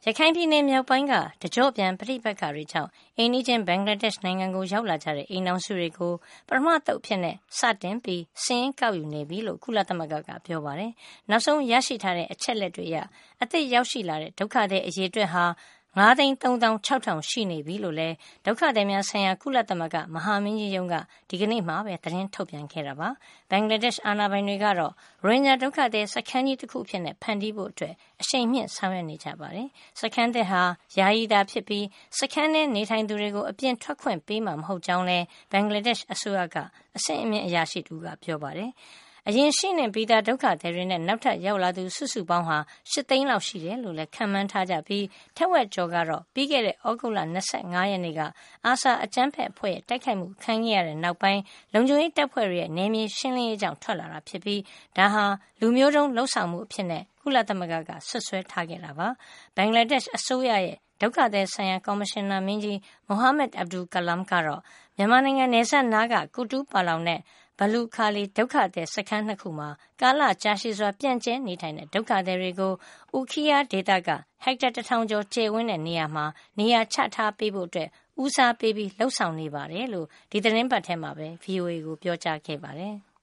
ရခိုင်ပြည်နယ်မြောက်ပိုင်းကတကြော့ပြန်ပဋိပက္ခတွေကြောင့်အိမ်နီးချင်းဘင်္ဂလားဒေ့ရှ်နိုင်ငံကိုရောက်လာကြတဲ့အိမ်ထောင်စုတွေကိုပထမသုတ်အဖြစ်နဲ့စတင်ပြီးစာရင်းကောက်ယူနေပြီလို့ကုလသမဂ္ဂကပြောပါတယ်။နောက်ဆုံးရရှိထားတဲ့အချက်လက်တွေအရအသစ်ရောက်ရှိလာတဲ့ဒုက္ခသည်အရေအတွက်ဟာ9,36,000 ရှိနေပြီလို့လည်းဒုက္ခသည်များဆိုင်ရာကုလသမဂ္ဂမဟာမင်းကြီးရုံးကဒီကနေ့မှပဲသတင်းထုတ်ပြန်ခဲ့တာပါ။ဘင်္ဂလားဒေ့ရှ်အာဏာပိုင်တွေကတော့ရိုဟင်ဂျာဒုက္ခသည်စခန်းကြီးတစ်ခုအဖြစ်နဲ့ဖန်တီးဖို့အတွက်အရှိန်မြင့်ဆောင်ရွက်နေကြပါတယ်။စခန်းသစ်ဟာယာယီတာဖြစ်ပြီးစခန်းထဲနေထိုင်သူတွေကိုအပြင်ထွက်ခွင့်ပေးမှာမဟုတ်ကြောင်းလည်းဘင်္ဂလားဒေ့ရှ်အစိုးရကအဆင့်အမြင့်အရာရှိတူကပြောပါတယ်။အရင်ရှိနေပြီးသားဒုက္ခသည်တွေနဲ့နောက်ထပ်ရောက်လာသူစုစုပေါင်းဟာ8 သိန်းလောက်ရှိတယ်လို့လည်းခန့်မှန်းထားကြပြီးထက်ဝက်ကျော်ကတော့ပြီးခဲ့တဲ့ဩဂုတ်လ25ရက်နေ့ကအာဆာအကြမ်းဖက်အဖွဲ့ရဲ့တိုက်ခိုက်မှုခံခဲ့ရတဲ့နောက်ပိုင်းလုံခြုံရေးတပ်ဖွဲ့တွေရဲ့နယ်မြေရှင်းလင်းရေးကြောင့်ထွက်လာတာဖြစ်ပြီးဒါဟာလူမျိုးတုံးလှုပ်ဆောင်မှုအဖြစ်နဲ့ကုလသမဂ္ဂကဆွဆွဲထားခဲ့တာပါဘင်္ဂလားဒေ့ရှ်အစိုးရရဲ့ဒုက္ခသည်ဆိုင်ရာကော်မရှင်နာမင်းကြီးမိုဟာမက်အဗ်ဒူကလမ်ကတော့မြန်မာနိုင်ငံနယ်စပ်နားကကုတူးပါလောင်နဲ့ဘလူခါလီဒုက္ခသည်စခန်း2ခုမှာကာလကြာရှည်စွာပြန့်ကျဲနေထိုင်တဲ့ဒုက္ခသည်တွေကိုဥခီးယားဒေသကဟက်တာ1000ကျော်ကျယ်ဝန်းတဲ့နေရာမှာနေရာချထားပေးဖို့အတွက်ဦးစားပေးပြီးလှုပ်ဆောင်နေပါတယ်လို့ဒီသတင်းပတ်ထဲမှာပဲ VOA ကိုပြောကြားခဲ့ပါတယ်။